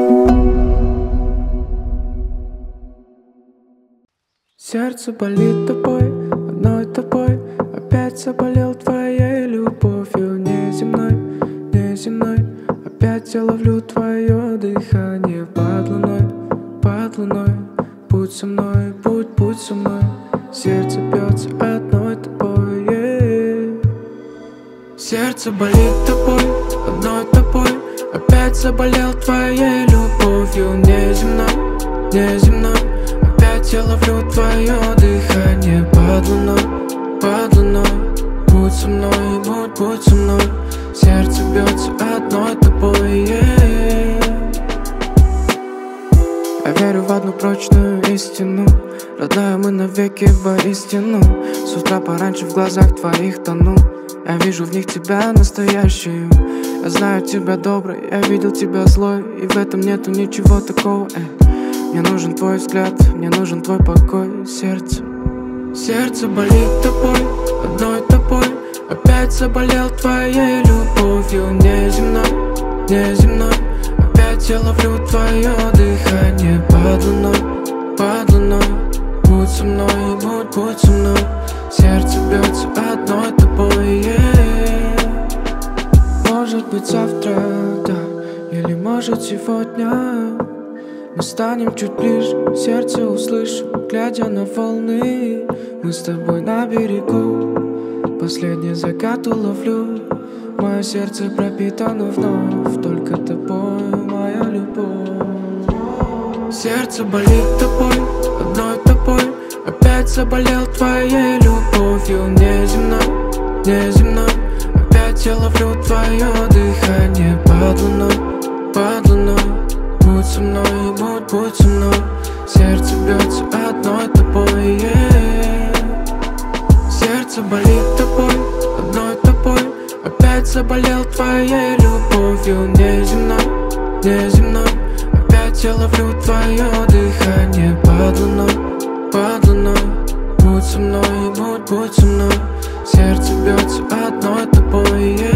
Сердце болит тобой, одной тобой. Опять заболел твоей любовью неземной, неземной. Опять я ловлю твое дыхание под луной, под луной. Будь со мной, будь со мной. Сердце бьется одной тобой, Сердце болит тобой, одной тобой. Опять заболел твоей любовью неземной, неземной. Опять я ловлю твое дыхание под луной, под луной. Будь со мной, будь со мной. Сердце бьется одной тобой, Я верю в одну прочную истину, родная, мы навеки воистину. С утра пораньше в глазах твоих тону. Я вижу в них тебя настоящую. Я знаю тебя доброй, я видел тебя злой, и в этом нету ничего такого, Мне нужен твой взгляд, мне нужен твой покой, сердце. Сердце болит тобой, одной тобой. Опять заболел твоей любовью неземной, неземной. Опять я ловлю твое дыхание под луной, под луной. Будь со мной, будь со мной. Сердце бьется одной тобой, Может быть завтра, да, или может сегодня мы станем чуть ближе, сердце услышу, глядя на волны. Мы с тобой на берегу, последний закат уловлю. Мое сердце пропитано вновь только тобой, моя любовь. Сердце болит тобой, одной тобой. Опять заболел твоей любовью неземной, неземной. Опять я ловлю твое дыхание под луной, под луной. Будь со мной, будь со мной. Сердце бьется одной тобой, Сердце болит тобой, одной тобой. Опять заболел твоей любовью неземной, неземной. Опять я ловлю твое дыхание под луной, под луной. Будь со мной, будь со мной. Сердце бьется одной тобой,